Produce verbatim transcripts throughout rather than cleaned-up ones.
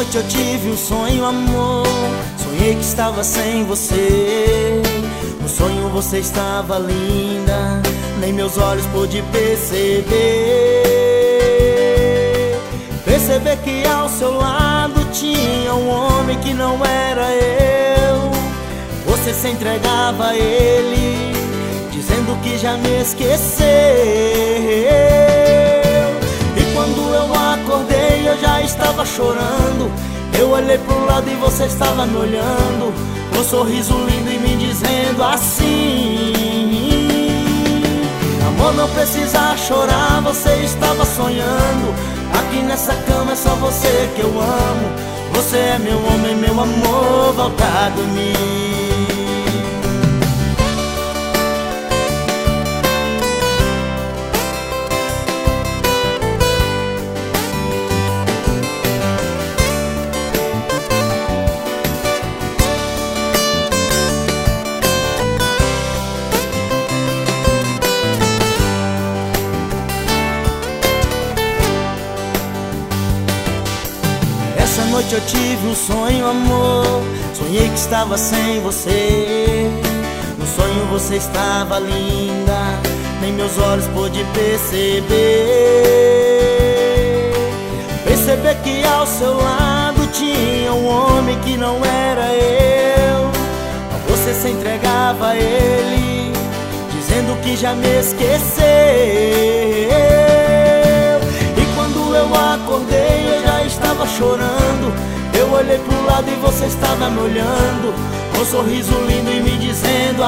noite eu tive um sonho, amor. Sonhei que estava sem você. No sonho você estava linda, nem meus olhos pude perceber. Perceber que ao seu lado tinha um homem que não era eu. Você se entregava a ele, dizendo que já me esqueceu. E quando eu acordei eu já estava chorando. Eu olhei pro lado e você estava me olhando, com um sorriso lindo e me dizendo assim: amor, não precisa chorar, você estava sonhando. Aqui nessa cama é só você que eu amo. Você é meu homem, meu amor, volta a dormir. Essa noite eu tive um sonho, amor. Sonhei que estava sem você. No sonho você estava linda, nem meus olhos pude perceber. Perceber que ao seu lado tinha um homem que não era eu. Você se entregava a ele, dizendo que já me esqueceu. E quando eu acordei eu já estava chorando. Eu olhei pro lado e você estava me olhando, com um sorriso lindo e me dizendo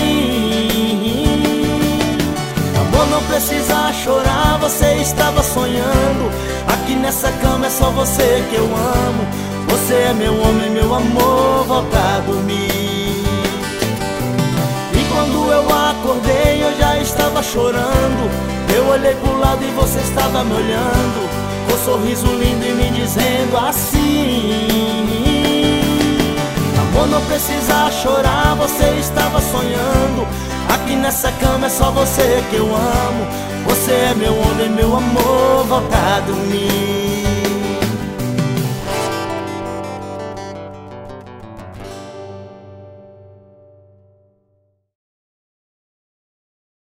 assim: amor, não precisa chorar, você estava sonhando. Aqui nessa cama é só você que eu amo. Você é meu homem, meu amor, volta a dormir. E quando eu acordei eu já estava chorando. Eu olhei pro lado e você estava me olhando, com um sorriso lindo e me dizendo assim: amor, não precisa chorar, você estava sonhando. Aqui nessa cama é só você que eu amo. Você é meu homem, meu amor, volta a dormir.